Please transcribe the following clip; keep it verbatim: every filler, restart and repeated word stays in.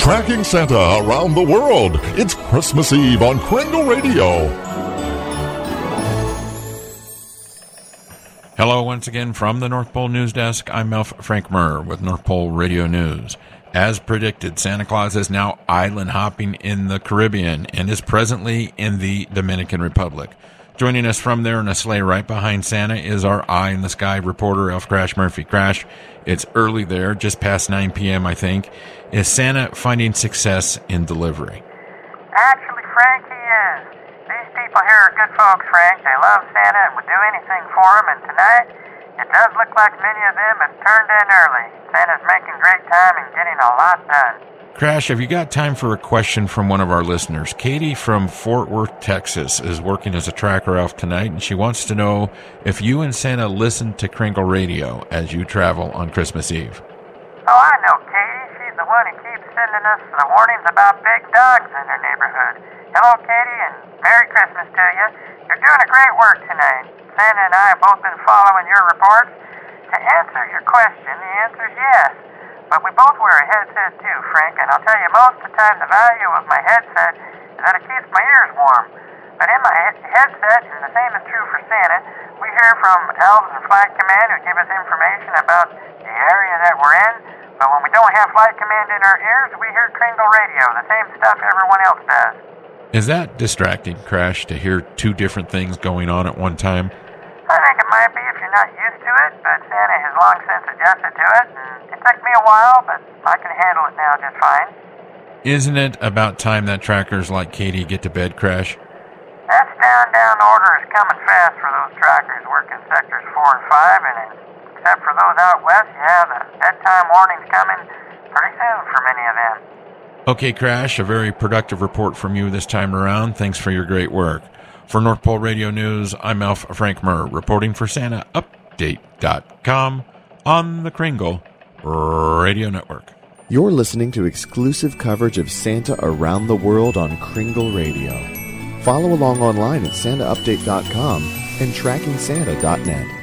Tracking Santa around the world. It's Christmas Eve on Kringle Radio. Hello once again from the North Pole News Desk. I'm Melf Frank Murr with North Pole Radio News. As predicted, Santa Claus is now island hopping in the Caribbean and is presently in the Dominican Republic. Joining us from there in a sleigh right behind Santa is our eye in the sky reporter, Elf Crash Murphy. Crash, it's early there, just past nine p.m., I think. Is Santa finding success in delivery? Actually, Frank, he is. These people here are good folks, Frank. They love Santa and would do anything for him, and tonight it does look like many of them have turned in early. Santa's making great time and getting a lot done. Crash, have you got time for a question from one of our listeners? Katie from Fort Worth, Texas, is working as a tracker elf tonight, and she wants to know if you and Santa listen to Kringle Radio as you travel on Christmas Eve. Oh, I know Katie. She's the one who keeps sending us the warnings about big dogs in her neighborhood. Hello, Katie, and Merry Christmas to you. You're doing a great work tonight. Santa and I have both been following your reports. To answer your question, the answer is yes. But we both wear a headset too, Frank, and I'll tell you most of the time the value of my headset is that it keeps my ears warm. But in my he- headset, and the same is true for Santa, we hear from elves and Flight Command who give us information about the area that we're in. But when we don't have Flight Command in our ears, we hear Kringle Radio, the same stuff everyone else does. Is that distracting, Crash, to hear two different things going on at one time? I think it might be if you're not used to it, but Santa has long since adjusted to it, and it took me a while, but I can handle it now just fine. Isn't it about time that trackers like Katie get to bed, Crash? That down, down order is coming fast for those trackers working sectors four and five, and except for those out west, you have the bedtime warnings coming pretty soon for many of them. Okay, Crash, a very productive report from you this time around. Thanks for your great work. For North Pole Radio News, I'm Elf Frank Murr, reporting for Santa Update dot com on the Kringle Radio Network. You're listening to exclusive coverage of Santa around the world on Kringle Radio. Follow along online at Santa Update dot com and Tracking Santa dot net.